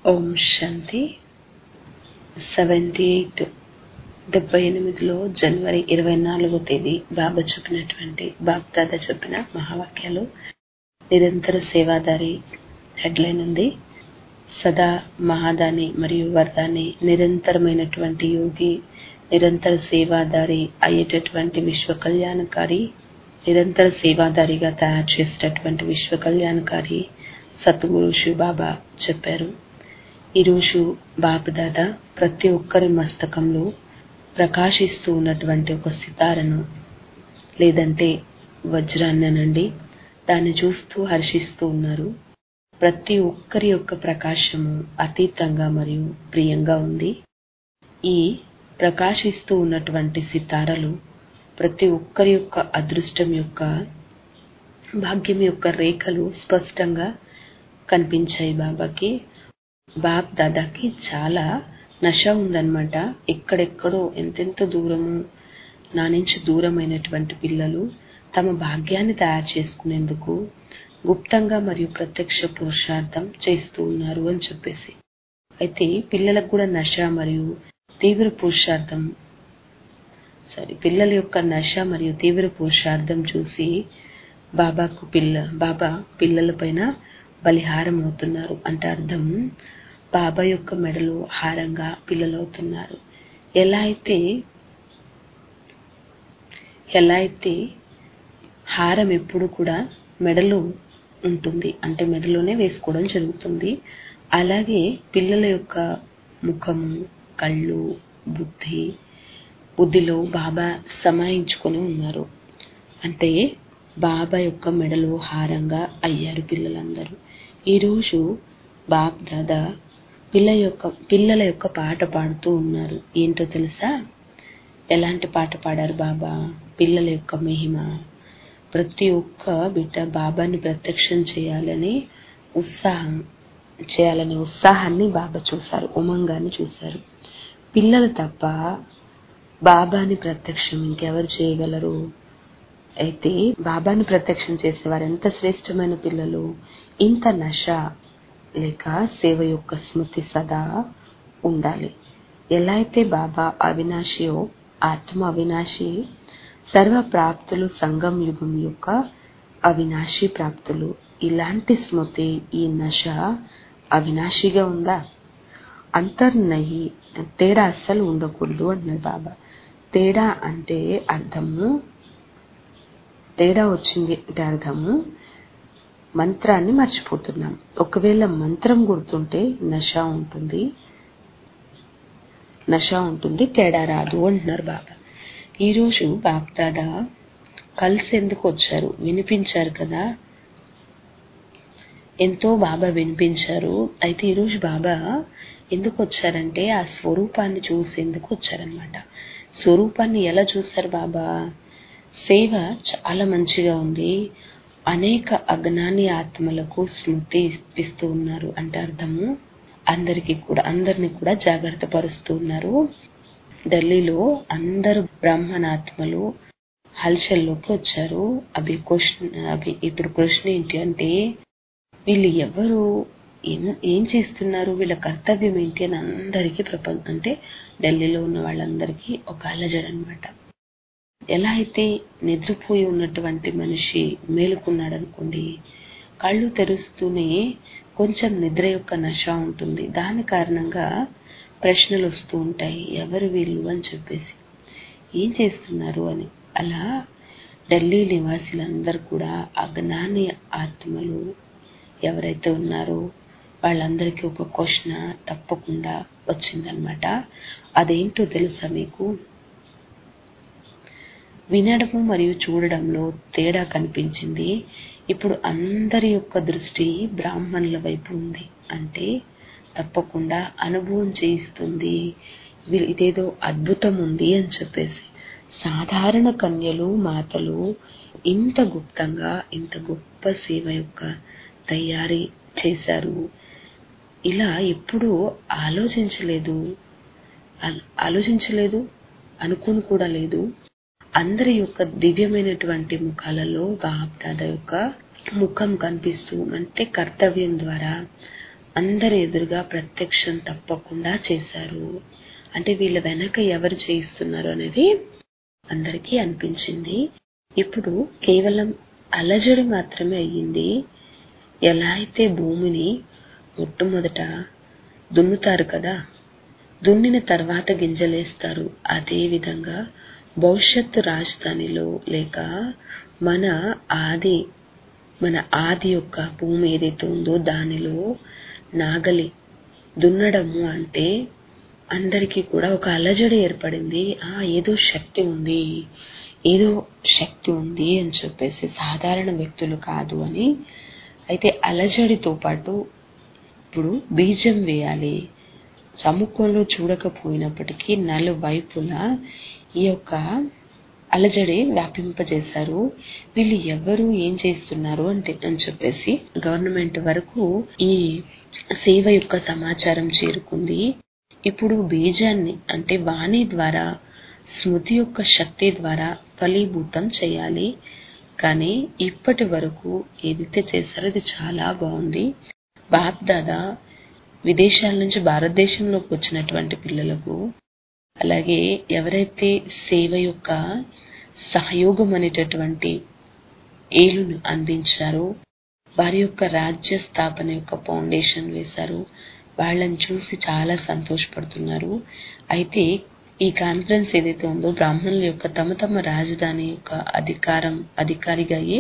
ఓం శాంతి 78లో జనవరి 24వ తేదీ బాబా చెప్పినటువంటి బాప్దాదా చెప్పిన మహావాక్యాలు. నిరంతర సేవాదారి హెడ్లైన్ ఉంది. సదా మహాదాని మరియు వరదాని, నిరంతరమైనటువంటి యోగి, నిరంతర సేవాదారి అయ్యేటటువంటి విశ్వ కళ్యాణకారి, నిరంతర సేవాదారిగా తయారు చేసేటటువంటి విశ్వ కళ్యాణకారి సద్గురు శివ బాబా చెప్పారు. ఈరోజు బాపుదాదా ప్రతి ఒక్కరి మస్తకంలో ప్రకాశిస్తూ ఉన్నటువంటి ఒక సితారను లేదంటే వజ్రాన్ని అనండి, దాన్ని చూస్తూ హర్షిస్తూ ఉన్నారు. ప్రతి ఒక్కరి యొక్క ప్రకాశము అతీతంగా మరియు ప్రియంగా ఉంది. ఈ ప్రకాశిస్తూ ఉన్నటువంటి సితారలు ప్రతి ఒక్కరి యొక్క అదృష్టం యొక్క, భాగ్యం యొక్క రేఖలు స్పష్టంగా కనిపించాయి. బాబాకి, బాప్ దాదాకి చాలా నష ఉందన్నమాట. ఎక్కడెక్కడో ఎంతెంత దూరము నా నుంచి దూరమైనటువంటి పిల్లలు తమ భాగ్యాన్ని తయారు చేసుకునేందుకు గుప్తంగా మరియు ప్రత్యక్ష పురుషార్థం చేస్తూ ఉన్నారు అని చెప్పేసి. అయితే పిల్లలకు కూడా నష మరియు తీవ్ర పురుషార్థం, పిల్లల యొక్క నష మరియు తీవ్ర పురుషార్థం చూసి బాబా పిల్లల పైన బలిహారం అవుతున్నారు. అంటే అర్థం, బాబా యొక్క మెడలో హారంగా పిల్లలు అవుతున్నారు. ఎలా అయితే హారం ఎప్పుడు కూడా మెడలో ఉంటుంది, అంటే మెడలోనే వేసుకోవడం జరుగుతుంది. అలాగే పిల్లల యొక్క ముఖము, కళ్ళు, బుద్ధిలో బాబా సమాయించుకొని ఉన్నారు. అంటే బాబా యొక్క మెడలో హారంగా అయ్యారు పిల్లలందరూ. ఈరోజు బాప్ దాదా పిల్లల యొక్క పాట పాడుతూ ఉన్నారు. ఏంటో తెలుసా? ఎలాంటి పాట పాడారు బాబా? పిల్లల యొక్క మహిమ. ప్రతి ఒక్క బిడ్డ బాబాని ప్రత్యక్షం చేయాలని ఉత్సాహాన్ని బాబా చూశారు, ఉమంగాన్ని చూశారు. పిల్లలు తప్ప బాబాని ప్రత్యక్షం ఇంకెవరు చేయగలరు? అయితే బాబాని ప్రత్యక్షం చేసేవారు ఎంత శ్రేష్టమైన పిల్లలు. ఇంత నష లేక సేవ యొక్క స్మృతి సదా ఉండాలి. ఎలా అయితే బాబా అవినాశియో, ఆత్మ అవినాశి, సర్వ ప్రాప్తులు సంగం యుగం యొక్క అవినాశి ప్రాప్తులు. ఇలాంటి స్మృతి, ఈ నష అవినాశిగా ఉందా? అంతర్నహి, తేడా అస్సలు ఉండకూడదు అంటున్నారు బాబా. తేడా అంటే అర్థము, తేడా వచ్చింది అంటే అర్థము మంత్రాన్ని మర్చిపోతున్నాం. ఒకవేళ మంత్రం గుర్తుంటే నష ఉంటుంది, తేడా రాదు అంటున్నారు బాబా. ఈరోజు బాప్ దాదా కలిసి ఎందుకు వచ్చారు? వినిపించారు కదా, ఎంతో బాబా వినిపించారు. అయితే ఈరోజు బాబా ఎందుకు వచ్చారంటే ఆ స్వరూపాన్ని చూసేందుకు వచ్చారనమాట. స్వరూపాన్ని ఎలా చూశారు బాబా? సేవ చాలా మంచిగా ఉంది, అనేక అజ్ఞాని ఆత్మలకు స్మృతి ఇస్తూ ఉన్నారు. అంటే అర్థము అందరినీ కూడా జాగ్రత్త పరుస్తూ ఉన్నారు. ఢిల్లీలో అందరు బ్రాహ్మణాత్మలు హల్చల్లోకి వచ్చారు. ఇప్పుడు ప్రశ్న ఏంటి అంటే, వీళ్ళు ఎవరు, ఏం చేస్తున్నారు, వీళ్ళ కర్తవ్యం ఏంటి అని అందరికీ అంటే ఢిల్లీలో ఉన్న వాళ్ళందరికీ ఒక అలజడి అనమాట. ఎలా అయితే నిద్రపోయి ఉన్నటువంటి మనిషి మేలుకున్నాడు అనుకోండి, కళ్ళు తెరుస్తూనే కొంచెం నిద్ర యొక్క నష ఉంటుంది. దాని కారణంగా ప్రశ్నలు వస్తూ ఉంటాయి, ఎవరు వీళ్ళు అని చెప్పేసి, ఏం చేస్తున్నారు అని. అలా ఢిల్లీ నివాసులందరూ కూడా అజ్ఞాని ఆత్మలు ఎవరైతే ఉన్నారో వాళ్ళందరికీ ఒక క్వశ్చన్ తప్పకుండా వచ్చిందనమాట. అదేంటో తెలుసా మీకు? వినడము మరియు చూడడంలో తేడా కనిపించింది. ఇప్పుడు అందరి యొక్క దృష్టి బ్రాహ్మణుల వైపు ఉంది. అంటే తప్పకుండా అనుభవం చేయిస్తుంది, ఇదేదో అద్భుతం ఉంది అని చెప్పేసి. సాధారణ కన్యలు, మాతలు ఇంత గుప్తంగా ఇంత గొప్ప సేవ యొక్క తయారీ చేశారు. ఇలా ఎప్పుడూ ఆలోచించలేదు, అనుకుని కూడా లేదు. అందరి యొక్క దివ్యమైనటువంటి ముఖాలలో బాప్ దాదా యొక్క ముఖం కనిపిస్తూ, అంటే కర్తవ్యం ద్వారా అందరి ఎదురుగా ప్రత్యక్షం తప్పకుండా చేశారు. అంటే వీళ్ళ వెనక ఎవరు చేయిస్తున్నారు అనేది అందరికీ అనిపించింది. ఇప్పుడు కేవలం అలజడి మాత్రమే అయ్యింది. ఎలా అయితే భూమిని మొట్టమొదట దున్నుతారు కదా, దున్నిన తర్వాత గింజలేస్తారు, అదే విధంగా భవిష్యత్తు రాజధానిలో లేక మన ఆది యొక్క భూమి ఏదైతే ఉందో దానిలో నాగలి దున్నడము అంటే అందరికీ కూడా ఒక అలజడి ఏర్పడింది. ఏదో శక్తి ఉంది అని చెప్పేసి, సాధారణ వ్యక్తులు కాదు అని. అయితే అలజడితో పాటు ఇప్పుడు బీజం వేయాలి. సముఖంలో చూడకపోయినప్పటికీ నలువైపులా ఈ యొక్క అలజడి వ్యాపింపజేశారు. వీళ్ళు ఎవరు, ఏం చేస్తున్నారు అని చెప్పేసి గవర్నమెంట్ వరకు ఈ సేవ యొక్క సమాచారం చేరుకుంది. ఇప్పుడు బీజాన్ని అంటే వాణి ద్వారా, స్మృతి యొక్క శక్తి ద్వారా ఫలీభూతం చేయాలి. కానీ ఇప్పటి వరకు ఏదైతే చేశారో అది చాలా బాగుంది. బాప్ దాదా విదేశాల నుంచి భారతదేశంలోకి వచ్చినటువంటి పిల్లలకు, అలాగే ఎవరైతే సేవ యొక్క సహయోగం అనేటటువంటి ఏలును అందించారో వారి యొక్క రాజ్య స్థాపన యొక్క ఫౌండేషన్ వేశారు. వాళ్ళని చూసి చాలా సంతోషపడుతున్నారు. అయితే ఈ కాన్ఫరెన్స్ ఏదైతే ఉందో బ్రాహ్మణుల యొక్క తమ తమ రాజధాని యొక్క అధికారిగా అయ్యే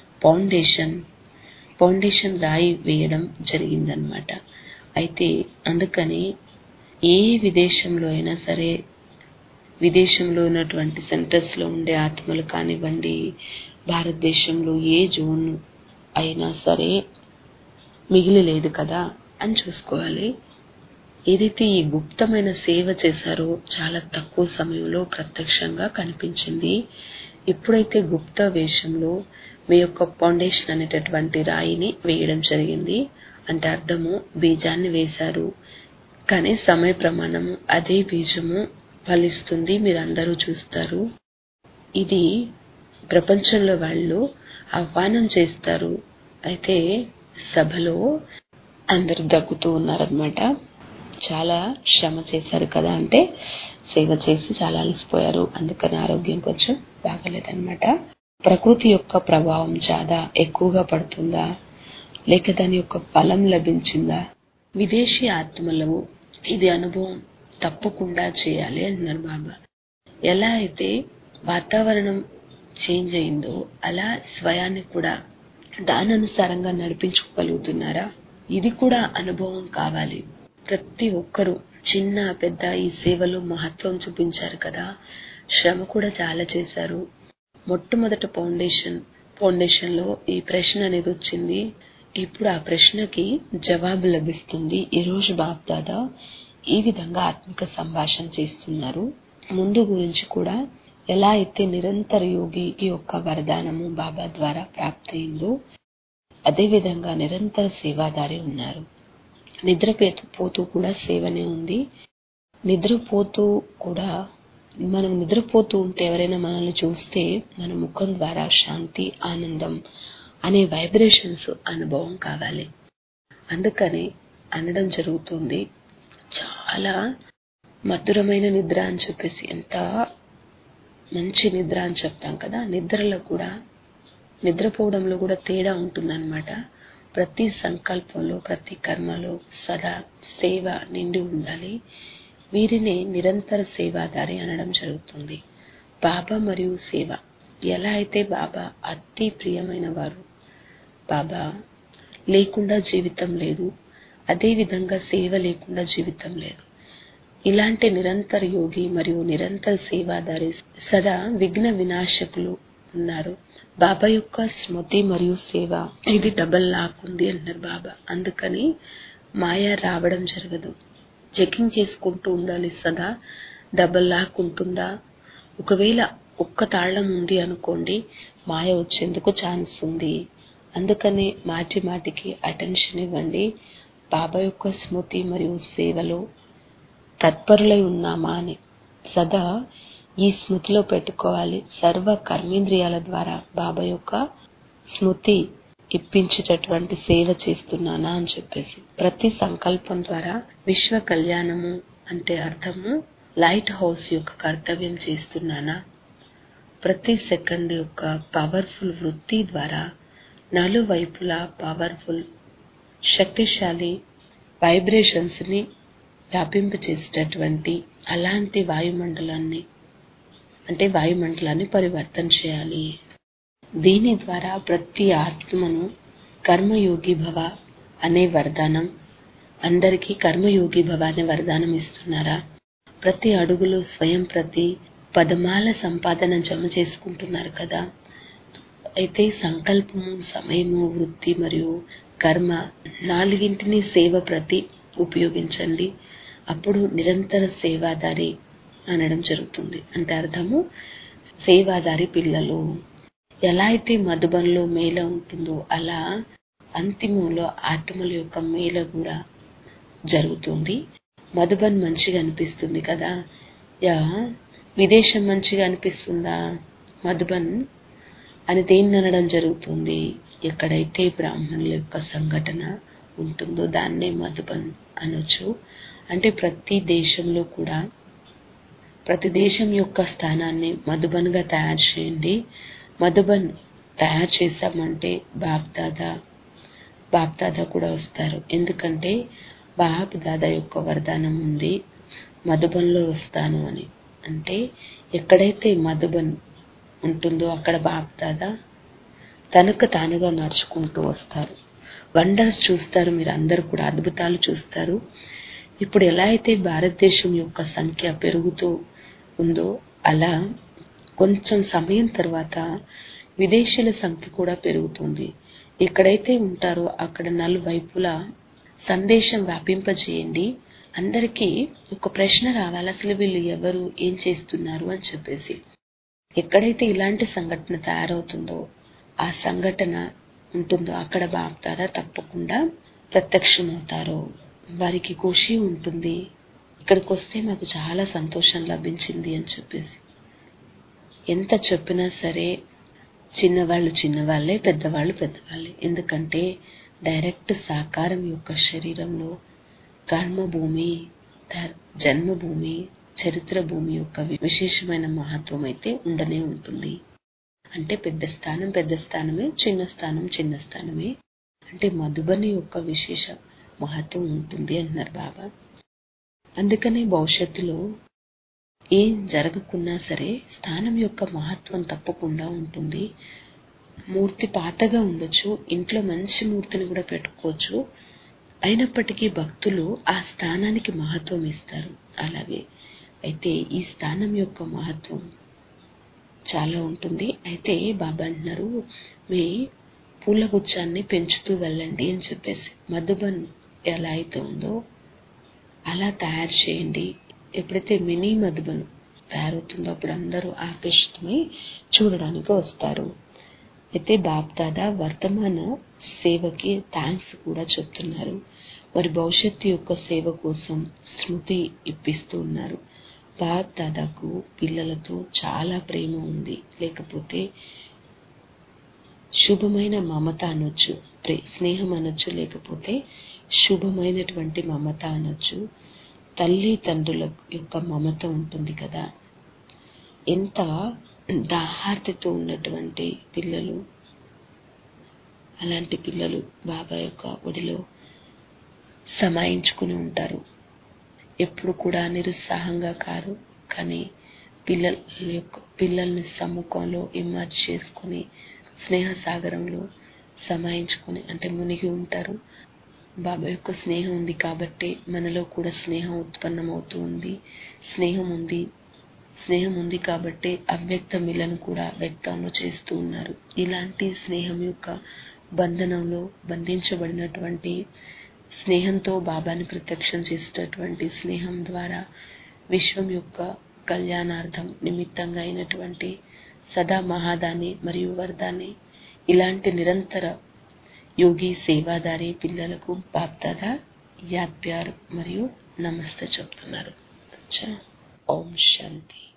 ఫౌండేషన్ రాయి వేయడం జరిగిందనమాట. అయితే అందుకని ఏ విదేశంలో అయినా సరే, విదేశంలో ఉన్నటువంటి సెంటర్స్ లో ఉండే ఆత్మలు కానివ్వండి, భారతదేశంలో ఏ జోన్ అయినా సరే మిగిలి లేదు కదా అని చూసుకోవాలి. ఏదైతే ఈ గుప్తమైన సేవ చేశారో చాలా తక్కువ సమయంలో ప్రత్యక్షంగా కనిపించింది. ఇప్పుడైతే గుప్త వేషంలో మీ యొక్క ఫౌండేషన్ అనేటటువంటి రాయిని వేయడం జరిగింది. అంటే అర్థము బీజాన్ని వేశారు, కానీ సమయ ప్రమాణము అదే బీజము ఫలిస్తుంది, మీరందరూ చూస్తారు. ఇది ప్రపంచంలో వాళ్ళు ఆహ్వానం చేస్తారు. అయితే సభలో అందరూ దగ్గుతూ ఉన్నారనమాట. చాలా శ్రమ చేశారు కదా, అంటే సేవ చేసి చాలా అలసిపోయారు, అందుకని ఆరోగ్యం కొంచెం బాగలేదన్నమాట. ప్రకృతి యొక్క ప్రభావం చాలా ఎక్కువగా పడుతుందా, లేక దాని యొక్క ఫలం లభించిందా? విదేశీ ఆత్మలు ఇది అనుభవం తప్పకుండా చేయాలి అన్నారు బాబా. ఎలా అయితే వాతావరణం చేంజ్ అయిందో అలా స్వయాన్ని కూడా దాని అనుసారంగా నడిపించుకోగలుగుతున్నారా? ఇది కూడా అనుభవం కావాలి. ప్రతి ఒక్కరూ చిన్న పెద్ద ఈ సేవలో మహత్వం చూపించారు కదా, శ్రమ కూడా చాలా చేశారు. మొట్టమొదట ఫౌండేషన్ లో ఈ ప్రశ్న అనేది వచ్చింది. ఇప్పుడు ఆ ప్రశ్నకి జవాబు లభిస్తుంది. ఈ రోజు బాప్ దాదా ఈ విధంగా ఆత్మిక సంభాషణ చేస్తున్నారు. ముందు గురించి కూడా ఎలా అయితే నిరంతర యోగి యొక్క వరదానము బాబా ద్వారా ప్రాప్తయిందో అదే విధంగా నిరంతర సేవాదారి ఉన్నారు. నిద్రపోతూ కూడా సేవనే ఉంది. మనం నిద్రపోతూ ఉంటే ఎవరైనా మనల్ని చూస్తే మన ముఖం ద్వారా శాంతి, ఆనందం అనే వైబ్రేషన్స్ అనుభవం కావాలి. అందుకని అనడం జరుగుతుంది, చాలా మధురమైన నిద్ర అని చెప్పేసి. ఎంత మంచి నిద్ర అని చెప్తాం కదా, నిద్రపోవడంలో కూడా తేడా ఉంటుందన్నమాట. ప్రతి సంకల్పంలో, ప్రతి కర్మలో సదా సేవ నిండి ఉండాలి. వీరిని నిరంతర సేవాదారి అనడం జరుగుతుంది. బాబా మరియు సేవ. ఎలా అయితే బాబా అతి ప్రియమైన వారు, బాబా లేకుండా జీవితం లేదు, అదే విధంగా సేవ లేకుండా జీవితం లేదు. ఇలాంటి నిరంతర యోగి మరియు నిరంతర సేవాదారి సదా విఘ్న వినాశకులు ఉన్నారు. బాబా యొక్క స్మృతి మరియు సేవ ఇది డబల్ లాక్ ఉంది అన్నారు బాబా. అందుకని మాయ రావడం జరగదు. చెకింగ్ చేసుకుంటూ ఉండాలి సదా. డబల్ లాక్ ఉంటుందా? ఒకవేళ ఒక్క తాళం ఉంది అనుకోండి, మాయ వచ్చేందుకు ఛాన్స్ ఉంది. అందుకని మాటికి అటెన్షన్ ఇవ్వండి. బాబా యొక్క స్మృతి మరియు సేవలో తత్పరులై ఉన్నామా అని సదా ఈ స్మృతిలో పెట్టుకోవాలి. సర్వ కర్మేంద్రియాల ద్వారా బాబా యొక్క స్మృతి ఇప్పించేటటువంటి సేవ చేస్తున్నానా అని చెప్పేసి. ప్రతి సంకల్పం ద్వారా విశ్వ కళ్యాణము అంటే అర్థము లైట్ హౌస్ యొక్క కర్తవ్యం చేస్తున్నానా, ప్రతి సెకండ్ యొక్క పవర్ఫుల్ వృత్తి ద్వారా నలువైపులా పవర్ఫుల్ శక్తిశాలి వైబ్రేషన్స్ ని వ్యాపింపచేసేటటువంటి అలాంటి వాయుమండలాన్ని పరివర్తన చేయాలి. దీని ద్వారా ప్రతి ఆత్మను కర్మయోగి భవ అనే వరదానం, అందరికీ కర్మయోగి భవ అనే వరదానం ఇస్తున్నారా? ప్రతి అడుగులో స్వయం ప్రతి పదమాల సంపాదన జమ చేసుకుంటున్నారు కదా. అయితే సంకల్పము, సమయము, వృత్తి మరియు కర్మ నాలుగింటిని సేవ ప్రతి ఉపయోగించండి. అప్పుడు నిరంతర సేవాదారి అనడం జరుగుతుంది. అంటే అర్థము సేవాదారి పిల్లలు. ఎలా అయితే మధుబన్లో మేళ ఉంటుందో అలా అంతిమంలో ఆత్మల యొక్క మేళ కూడా జరుగుతుంది. మధుబన్ మంచిగా అనిపిస్తుంది కదా. విదేశం మంచిగా అనిపిస్తుందా? మధుబన్ అని దేన్ని అనడం జరుగుతుంది? ఎక్కడైతే బ్రాహ్మణుల యొక్క సంఘటన ఉంటుందో దాన్నే మధుబన్ అనొచ్చు. అంటే ప్రతి దేశంలో కూడా ప్రతి దేశం యొక్క స్థానాన్ని మధుబన్ గా తయారు చేయండి. మధుబన్ తయారు చేశామంటే బాప్ దాదా కూడా వస్తారు. ఎందుకంటే బాప్ దాదా యొక్క వరదానం ఉంది, మధుబన్లో వస్తాను అని. అంటే ఎక్కడైతే మధుబన్ ఉంటుందో అక్కడ బాప్ దాదా తనకు తానుగా నడుచుకుంటూ వస్తారు. వండర్స్ చూస్తారు, మీరు అందరూ కూడా అద్భుతాలు చూస్తారు. ఇప్పుడు ఎలా అయితే భారతదేశం యొక్క సంఖ్య పెరుగుతూ ఉందో అలా కొంచెం సమయం తర్వాత విదేశీయుల సంఖ్య కూడా పెరుగుతుంది. ఎక్కడైతే ఉంటారో అక్కడ నలువైపులా సందేశం వ్యాపింపజేయండి. అందరికీ ఒక ప్రశ్న రావాలి, అసలు వీళ్ళు ఎవరు, ఏం చేస్తున్నారు అని చెప్పేసి. ఎక్కడైతే ఇలాంటి సంఘటన తయారవుతుందో ఆ సంఘటన ఉంటుందో అక్కడ బాప్ దాదా తప్పకుండా ప్రత్యక్షమవుతారు. వారికి ఖుషి ఉంటుంది, ఇక్కడికి వస్తే మాకు చాలా సంతోషం లభించింది అని చెప్పేసి. ఎంత చెప్పినా సరే చిన్నవాళ్ళు చిన్నవాళ్లే, పెద్దవాళ్ళు పెద్దవాళ్లే. ఎందుకంటే డైరెక్ట్ సాకారం యొక్క శరీరంలో కర్మభూమి, జన్మభూమి, చరిత్ర భూమి యొక్క విశేషమైన మహత్వం అయితే ఉండనే ఉంటుంది. అంటే పెద్ద స్థానమే, చిన్న స్థానమే. అంటే మధుబని యొక్క విశేష మహత్వం ఉంటుంది అంటున్నారు బాబా. అందుకనే భవిష్యత్తులో ఏం జరగకున్నా సరే స్థానం యొక్క మహత్వం తప్పకుండా ఉంటుంది. మూర్తి పాతగా ఉండొచ్చు, ఇంట్లో మంచి మూర్తిని కూడా పెట్టుకోవచ్చు, అయినప్పటికీ భక్తులు ఆ స్థానానికి మహత్వం ఇస్తారు. అలాగే అయితే ఈ స్థానం యొక్క మహత్వం చాలా ఉంటుంది. అయితే బాబా అంటున్నారు, మీ పూల గుచ్చాన్ని పెంచుతూ వెళ్ళండి అని చెప్పేసి. మధుబన్ ఎలా అయితే ఉందో అలా తయారు చేయండి. ఎప్పుడైతే మినీ మధుబన్ తయారవుతుందో అప్పుడు అందరూ ఆకర్షితమై చూడడానికి వస్తారు. అయితే బాప్ దాదా వర్తమాన సేవకి థ్యాంక్స్ కూడా చెప్తున్నారు. మరి భవిష్యత్తు యొక్క సేవ కోసం స్మృతి ఇప్పిస్తూ ఉన్నారు. బాప్ దాదాకు పిల్లలతో చాలా ప్రేమ ఉంది, లేకపోతే శుభమైన మమత అనొచ్చు, స్నేహం అనొచ్చు, లేకపోతే శుభమైనటువంటి మమత అనొచ్చు. తల్లి తండ్రుల యొక్క మమత ఉంటుంది కదా. ఎంత దాహార్తితో ఉన్నటువంటి పిల్లలు, అలాంటి పిల్లలు బాబా యొక్క ఒడిలో సమాయించుకుని ఉంటారు. ఎప్పుడు కూడా నిరుత్సాహంగా కారు, కానీ పిల్లల్ని సమ్ముఖంలో ఇమర్జ్ చేసుకుని స్నేహ సాగరంలో సమాయించుకుని అంటే మునిగి ఉంటారు. బాబా యొక్క స్నేహం ఉంది కాబట్టి మనలో కూడా స్నేహం ఉత్పన్నమవుతూ ఉంది. స్నేహం ఉంది కాబట్టి అవ్యక్త మిలను కూడా వ్యక్తంలో చేస్తూ ఉన్నారు. ఇలాంటి స్నేహం యొక్క బంధనంలో బంధించబడినటువంటి స్నేహంతో బాబాని ప్రత్యక్షం చేసేటటువంటి స్నేహం ద్వారా విశ్వం యొక్క కళ్యాణార్థం నిమిత్తంగా అయినటువంటి సదా మహాదాని మరియు వరదాని ఇలాంటి నిరంతర యోగి సేవాదారి పిల్లలకు బాప్ దాదా యాద్ ప్యార్ మరియు నమస్తే చెప్తున్నారు. ఓం శాంతి.